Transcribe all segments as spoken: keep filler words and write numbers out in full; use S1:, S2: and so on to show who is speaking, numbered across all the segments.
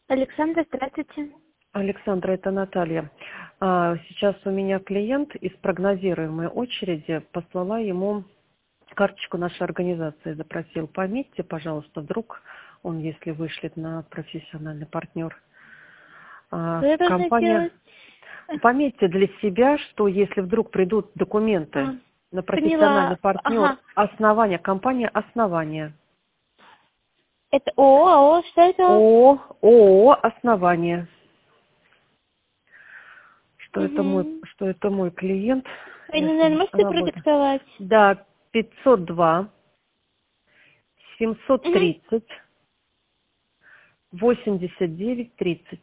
S1: Александра, здравствуйте.
S2: Александра, это Наталья. А, Сейчас у меня клиент из прогнозируемой очереди послала ему карточку нашей организации, запросил. Пометьте, пожалуйста, вдруг он, если вышлет на профессиональный партнер. А,
S1: Что я должна
S2: Компания,
S1: делать?
S2: пометьте для себя, что если вдруг придут документы
S1: А,
S2: на профессиональный
S1: поняла.
S2: партнер,
S1: Ага.
S2: основания, компания «Основание».
S1: Это ООО, АО, что это?
S2: О, ООО «Основание». Что это мой,
S1: Угу.
S2: что это мой клиент,
S1: Вы,
S2: я с
S1: наверное,
S2: ним
S1: можете
S2: работаю.
S1: продиктовать?
S2: Да, пятьсот два, семьсот
S1: Угу.
S2: тридцать, восемьдесят девять тридцать.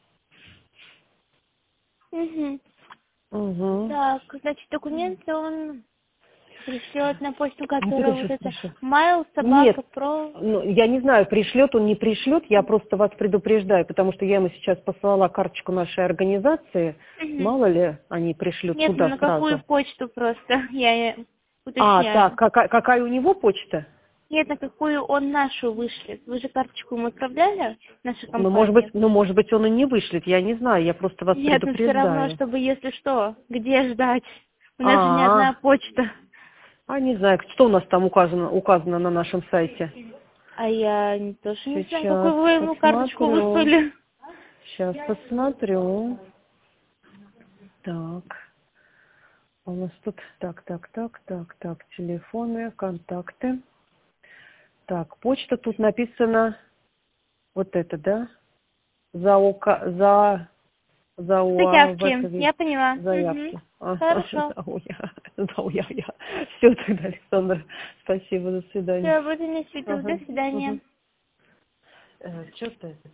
S1: Угу.
S2: Угу.
S1: Так, значит, документы он пришлет на почту,
S2: А вот это
S1: которая вот
S2: сейчас
S1: это
S2: слышу.
S1: mail
S2: Нет,
S1: собака про.
S2: ну, я не знаю, пришлет он, не пришлет, я просто вас предупреждаю, потому что я ему сейчас послала карточку нашей организации,
S1: Угу.
S2: мало ли они пришлют
S1: Нет, ну
S2: туда
S1: на какую
S2: сразу.
S1: почту просто, я э,
S2: А, так,
S1: уточняю.
S2: какая, какая у него почта?
S1: Нет, на какую он нашу вышлет. Вы же карточку ему отправляли, наша
S2: Ну, может
S1: компания?
S2: быть, ну, может быть, он и не вышлет, я не знаю, я просто вас
S1: Нет, но все равно,
S2: предупреждаю.
S1: чтобы, если что, где ждать? У нас же не
S2: А,
S1: одна почта.
S2: а не знаю, что у нас там указано, указано на нашем сайте.
S1: А я не- тоже не знаю,
S2: Сейчас
S1: какую вы ему карточку
S2: посмотрю.
S1: выслали.
S2: Сейчас посмотрю. Так. У нас тут так, так, так, так, так. Телефоны, контакты. Так, почта тут написано вот это, да? За ука, за за
S1: Заявки.
S2: УАВ
S1: Я поняла. Угу.
S2: заявки. Ага,
S1: Хорошо.
S2: за УЯ. За УЯ. Все тогда, Александр. Спасибо, до свидания.
S1: Все, буду не свету. До
S2: Ага.
S1: свидания.
S2: Угу. Что ты?